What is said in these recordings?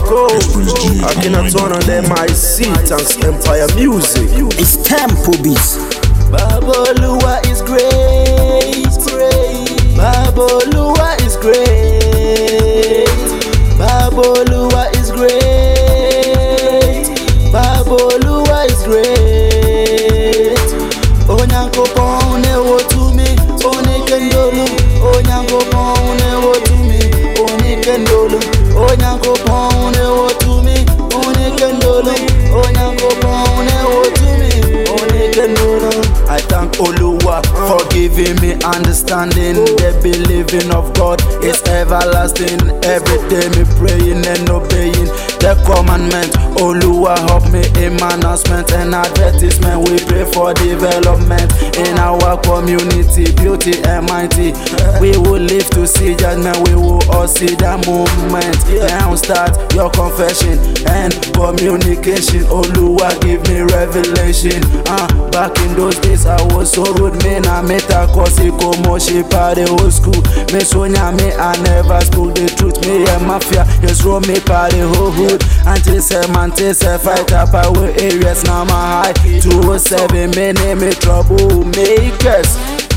go. Akhenaton on them I see. Thanks Empire Music. It's Tempo Beats. Baboluwa is great. Baboluwa is great. Baboluwa is great. Baboluwa is great. Onyanko pone wotumi, onikendolu. Onyanko pone wotumi, onikendolu. Onyanko pone wotumi, onikendolu. Onyanko pone wotumi, onikendolu. I thank Oluwa for giving me understanding. The believing of God is everlasting. Every day me praying and obeying the commandment. Oluwa help me in my announcement and advertisement. We pray for development in our community, beauty and mighty. We will live to see judgment. We will all see the movement. Now start your confession and communication. Oluwa give me revelation. Back in those days I was so rude, man. I met a kosi komo she party old school. Me sonya me I never spoke the truth. Me a mafia just roll me party whole hood. Until say man till say fight up our areas now my high 207 me name me troublemakers.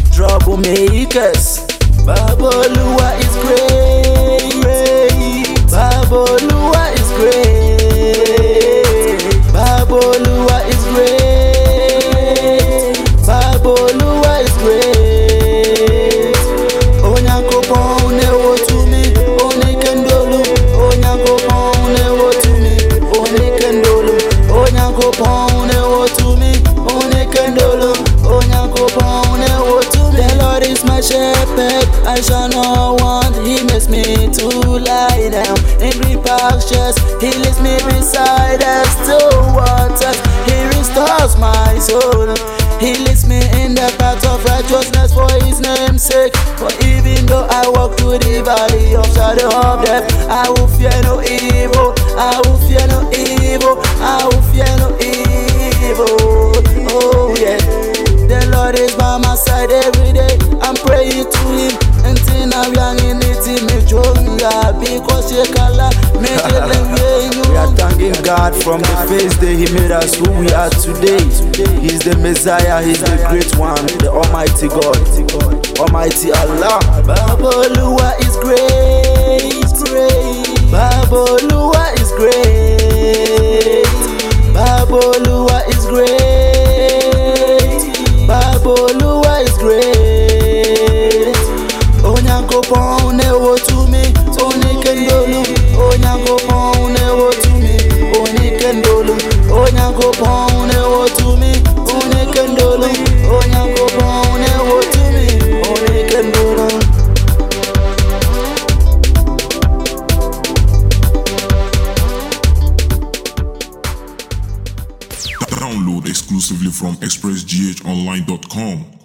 Baboluwa is great. Baboluwa is great. Baboluwa is great. Baboluwa is great. Onyanko pone wotumi, onikendolu. Onyanko pone wotumi, onikendolu. Onyanko pone wotumi, onikendolu. Onyanko pone wotumi. The Lord is my shepherd, I shall not want. He makes me to lie down in green pastures. He leads me beside the still waters. He restores my soul. He leads me in the path of righteousness for his name's sake. For even though I walk through the valley of shadow of death, I will fear no evil. I will fear no evil. I will fear no evil. Oh yeah. The Lord is by my side every day. I'm praying to him. Until now young in it, me chonga because you kala me we are thanking God from the first day he made us who we are today. He's the Messiah, he's the great one, the Almighty God, Almighty Allah. Baboluwa is great. Baboluwa is great. Baboluwa is great. Baboluwa is great. Onyanko pone wotumi, onikendolu. Onyanko pone wotumi, onikendolu. Onyanko pone wotumi, onikendolu. Onyanko pone wotumi, onikendolu. Download exclusively from expressghonline.com.